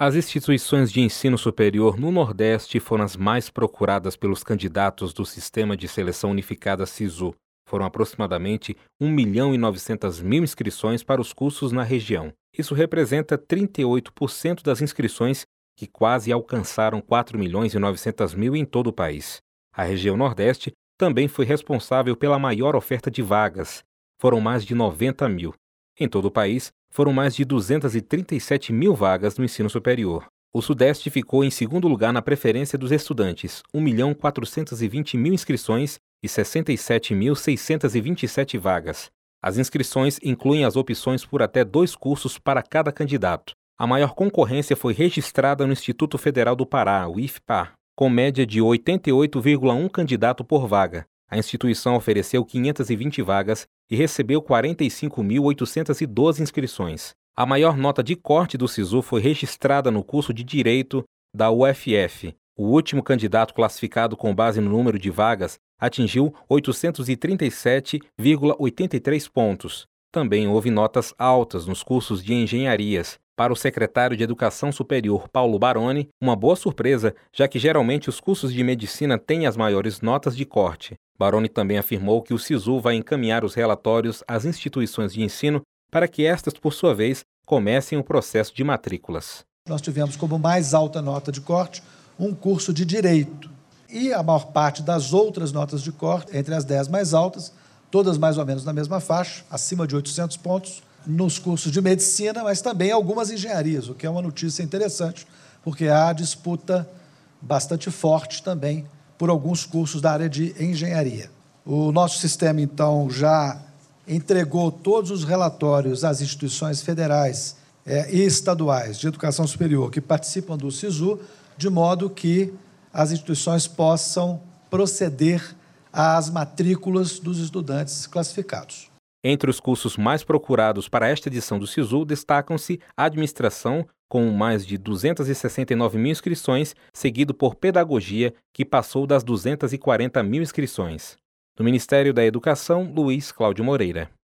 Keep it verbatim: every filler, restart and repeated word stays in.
As instituições de ensino superior no Nordeste foram as mais procuradas pelos candidatos do Sistema de Seleção Unificada SISU. Foram aproximadamente um milhão e novecentas mil inscrições para os cursos na região. Isso representa trinta e oito por cento das inscrições, que quase alcançaram quatro milhões e novecentas mil em todo o país. A região Nordeste também foi responsável pela maior oferta de vagas. Foram mais de noventa mil. Em todo o país, foram mais de duzentas e trinta e sete mil vagas no ensino superior. O Sudeste ficou em segundo lugar na preferência dos estudantes, um milhão quatrocentas e vinte mil inscrições e sessenta e sete mil seiscentas e vinte e sete vagas. As inscrições incluem as opções por até dois cursos para cada candidato. A maior concorrência foi registrada no Instituto Federal do Pará, o IFPAR, com média de oitenta e oito vírgula um candidato por vaga. A instituição ofereceu quinhentas e vinte vagas e recebeu quarenta e cinco mil oitocentas e doze inscrições. A maior nota de corte do SISU foi registrada no curso de Direito da U F F. O último candidato classificado com base no número de vagas atingiu oitocentos e trinta e sete vírgula oitenta e três pontos. Também houve notas altas nos cursos de engenharias. Para o secretário de Educação Superior, Paulo Baroni, uma boa surpresa, já que geralmente os cursos de medicina têm as maiores notas de corte. Baroni também afirmou que o SISU vai encaminhar os relatórios às instituições de ensino para que estas, por sua vez, comecem o processo de matrículas. Nós tivemos como mais alta nota de corte um curso de Direito. E a maior parte das outras notas de corte, entre as dez mais altas, todas mais ou menos na mesma faixa, acima de oitocentos pontos, nos cursos de medicina, mas também algumas engenharias, o que é uma notícia interessante, porque há disputa bastante forte também por alguns cursos da área de engenharia. O nosso sistema, então, já entregou todos os relatórios às instituições federais eh, e estaduais de educação superior que participam do SISU, de modo que as instituições possam proceder às matrículas dos estudantes classificados. Entre os cursos mais procurados para esta edição do SISU destacam-se Administração, com mais de duzentas e sessenta e nove mil inscrições, seguido por Pedagogia, que passou das duzentas e quarenta mil inscrições. Do Ministério da Educação, Luiz Cláudio Moreira.